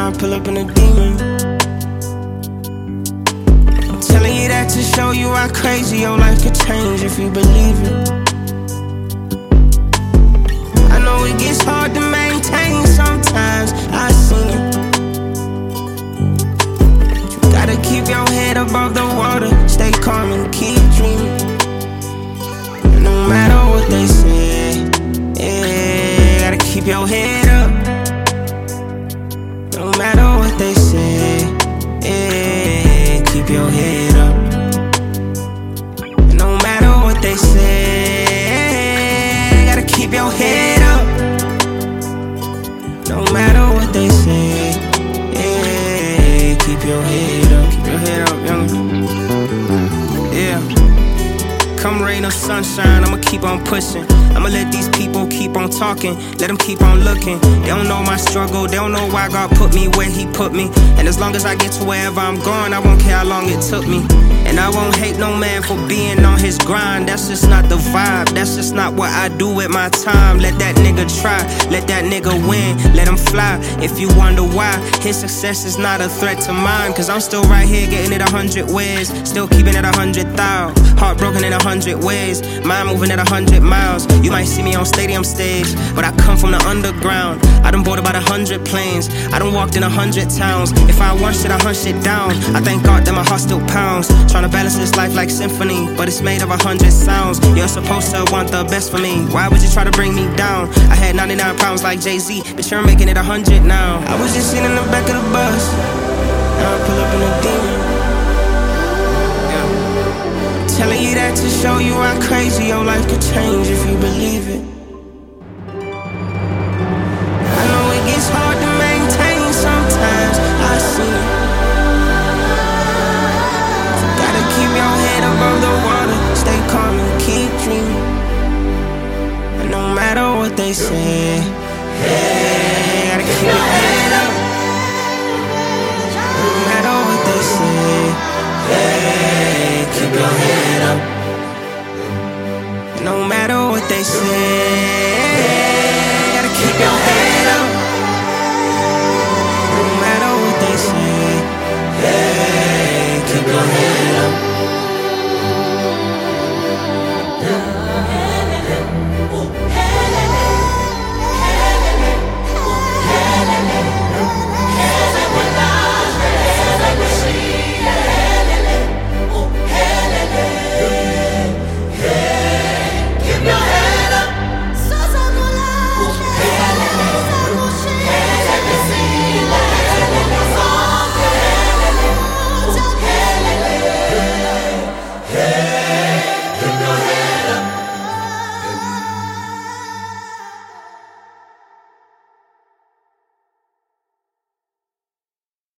Now I pull up in a demon. I'm telling you that to show you how crazy your life could change if you believe it. I know it gets hard to maintain sometimes, I seen it. You gotta keep your head above the water, stay calm and keep dreaming. And no matter what they say, yeah, gotta keep your head up. No matter what they say, yeah, keep your head up. And no matter what they say, gotta keep your head up. No matter what they say, yeah, keep your head up. Keep your head up, young. Yeah. Come rain or sunshine, I'ma keep on pushing. I'ma let these people keep on talking, let them keep on looking. They don't know my struggle, they don't know why God put me where he put me. And as long as I get to wherever I'm going, I won't care how long it took me. And I won't hate no man for being on his grind. That's just not the vibe, that's just not what I do with my time. Let that nigga try, let that nigga win, let him fly. If you wonder why, his success is not a threat to mine. Cause I'm still right here getting it 100 ways, still keeping it 100,000. Heartbroken in 100 ways, mind moving at 100 miles. You might see me on stadium stage, but I come from the underground. I done bought about 100 planes, I done walked in 100 towns. If I want shit, I hunt shit down. I thank God that my heart still pounds. Tryna balance this life like symphony, but it's made of 100 sounds. You're supposed to want the best for me, why would you try to bring me down? I had 99 pounds like Jay-Z, but you're making it 100 now. I was just sitting in the back of the bus, now I pull up in a demon. Telling you that to show you how crazy your life could change if you believe it. I know it gets hard.